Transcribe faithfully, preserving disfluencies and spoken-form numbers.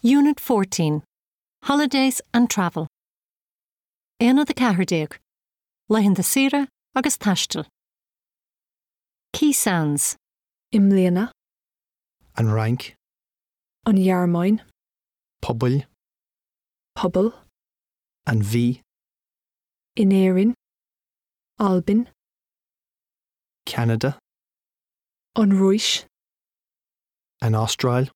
Unit fourteen. Holidays and Travel. Éana de Cahardéag. Leighinn de Sira agus Taistil. Key sounds. Imléana, An rank, an Yarmine, pobl, Pobble, an bhí, Inéirin, Albin, Canada, an Ruish, an Austráil,